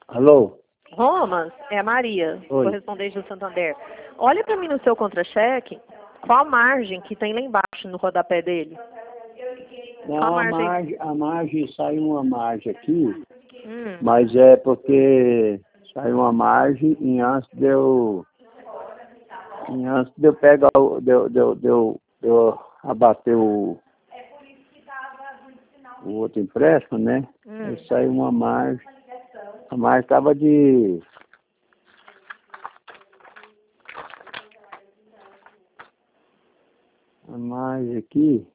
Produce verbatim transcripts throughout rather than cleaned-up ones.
Alô? Romas, é a Maria, Oi. correspondente do Santander. Olha para mim no seu contra-cheque, qual a margem que tem lá embaixo no rodapé dele? Não, Qual a margem? margem, a margem, saiu uma margem aqui, Hum. mas é porque saiu uma margem e antes de eu, e antes de eu pegar, o- de, eu- de, eu- de, eu- de eu abater o, o outro empréstimo, né? Hum. Aí saiu uma margem, a margem estava de... A margem aqui...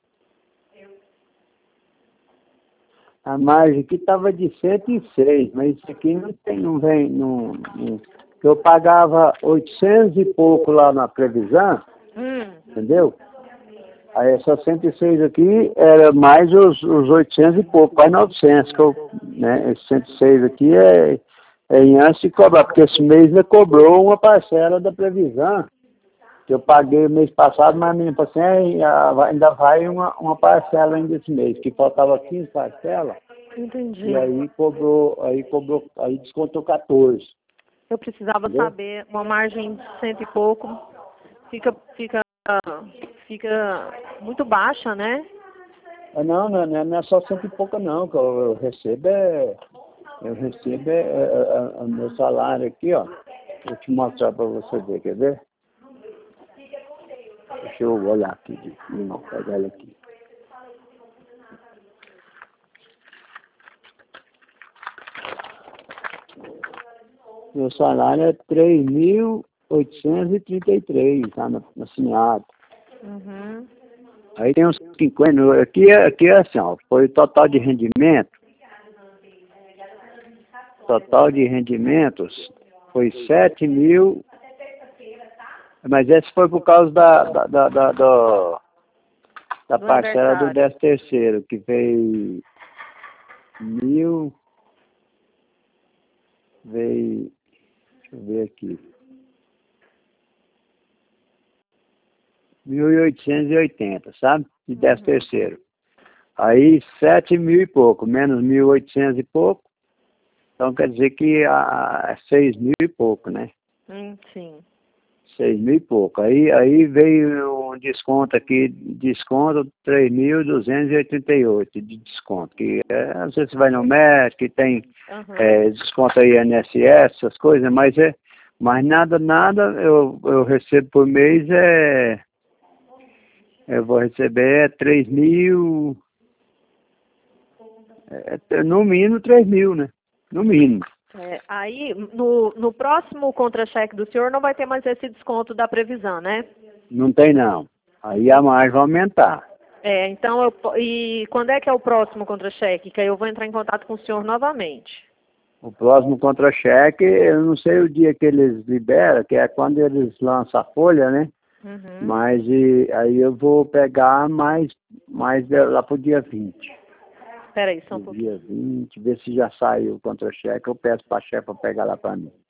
A margem aqui estava de cento e seis, mas isso aqui não tem, não vem, não, não, eu pagava oitocentos e pouco lá na previsão, Hum. entendeu? Aí essa cento e seis aqui era mais os, os oitocentos e pouco, quase novecentos, que eu, né? Esse cento e seis aqui é, é em antes de cobrar, porque esse mês me cobrou uma parcela da previsão, que eu paguei mês passado, mas a menina falou assim, "É, ainda vai uma, uma parcela ainda esse mês, que faltava quinze parcelas, Entendi. e aí cobrou, aí cobrou, aí descontou quatorze. Eu precisava Entendeu? saber, uma margem de cento e pouco, fica, fica, fica muito baixa, né? Ah, não, não, não é não é só cento e pouca não, que eu, eu recebo é, eu recebo é, é, é, é o meu salário aqui, ó. Vou te mostrar para você ver, quer ver? Deixa eu olhar aqui, de- não, pegar ele aqui. Meu salário é três mil oitocentos e trinta e três, tá na, na Cineado. Uhum. Aí tem uns cinquenta, aqui é, aqui é assim, ó, foi o total de rendimento, total de rendimentos foi sete mil, mas esse foi por causa da, da, da, da, da, da Do parcela do aniversário. décimo terceiro, que veio mil, veio, deixa eu ver aqui, mil oitocentos e oitenta, sabe? De décimo terceiro. Aí sete mil e pouco, menos mil e oitocentos e pouco, então quer dizer que a, é seis mil e pouco, né? Hum, sim. Seis mil e pouco. Aí, aí veio um desconto aqui, desconto três mil duzentos e oitenta e oito de desconto. Que é, às vezes você vai no médico e tem Uhum. é, desconto aí I N S S, essas coisas, mas é, mas nada, nada eu, eu recebo por mês é, eu vou receber é três mil, é, é, no mínimo três mil, né? No mínimo. É, aí, no, no próximo contra-cheque do senhor não vai ter mais esse desconto da previsão, né? Não tem não. Aí a margem vai aumentar. É, então, eu, po- e quando é que é o próximo contra-cheque? Que aí eu vou entrar em contato com o senhor novamente. O próximo contra-cheque, eu não sei o dia que eles liberam, que é quando eles lançam a folha, né? Uhum. Mas e, aí eu vou pegar mais, mais de- lá pro dia vinte. Peraí, só um No pouquinho. dia vinte, ver se já saiu o contra-cheque, eu peço pra chefe pegar lá pra mim.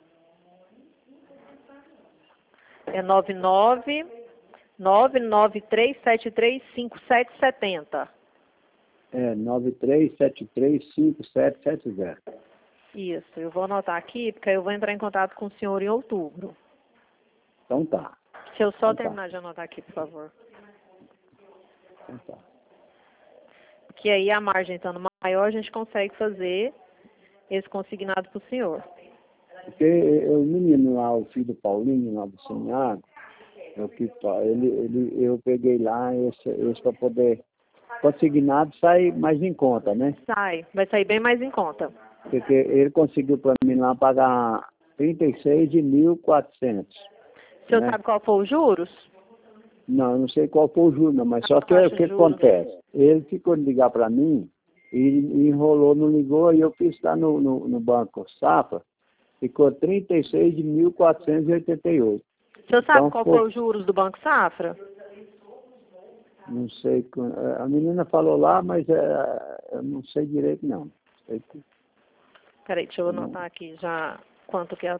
É nove nove nove nove três sete três cinco sete sete zero. É nove três sete três cinco sete sete zero. Isso, eu vou anotar aqui, porque aí eu vou entrar em contato com o senhor em outubro. Então tá. Se eu só Então tá. terminar de anotar aqui, por favor. Então tá. Porque aí a margem estando maior, a gente consegue fazer esse consignado para o senhor. Porque eu- o menino lá, o filho do Paulinho, lá do Semiário, eu, que, ele, ele, eu peguei lá esse, esse para poder... Consignado sai mais em conta, né? Sai, vai sair bem mais em conta. Porque ele conseguiu para mim lá pagar trinta e seis de mil e quatrocentos. O senhor Né? sabe qual foi os juros? Não, eu não sei qual foi o juro, não, mas só que A o taxa que de juros. acontece? Ele ficou de ligar para mim e, e enrolou, não ligou, e eu fiz lá no, no, no Banco Safra, ficou trinta e seis de mil quatrocentos e oitenta e oito. O senhor sabe Então, qual ficou, foi os juros do Banco Safra? não sei, com- a menina falou lá, mas é, eu não sei direito, não. Sei que, Peraí, deixa eu não. anotar aqui já quanto que é.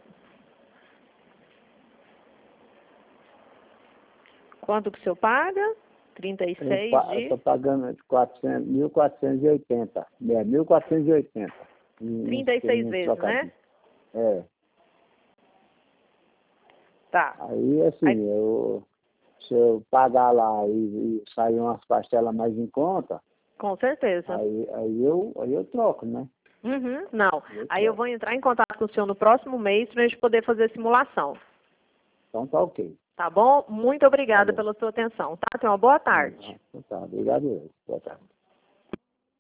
Quanto que o senhor paga? trinta e seis Eu de... estou pagando quatrocentos, mil quatrocentos e oitenta. É, mil quatrocentos e oitenta. trinta e seis vezes, né? É. Tá. Aí, assim, Aí... Eu, se eu pagar lá e, e sair umas pastelas mais em conta... Com certeza. Aí, aí, eu, aí eu troco, né? Uhum, não. Eu aí eu troco. vou entrar em contato com o senhor no próximo mês para a gente poder fazer a simulação. Então tá ok. Tá bom? Muito obrigada Tá bom. pela sua atenção, tá? Tenha uma boa tarde. Tá, tá, obrigado. Boa tarde.